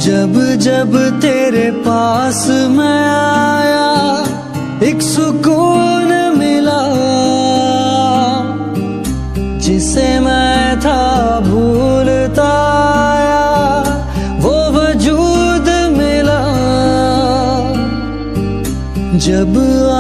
जब जब तेरे पास मैं आया एक सुकून मिला, जिसे मैं था भूलता आया वो वजूद मिला। जब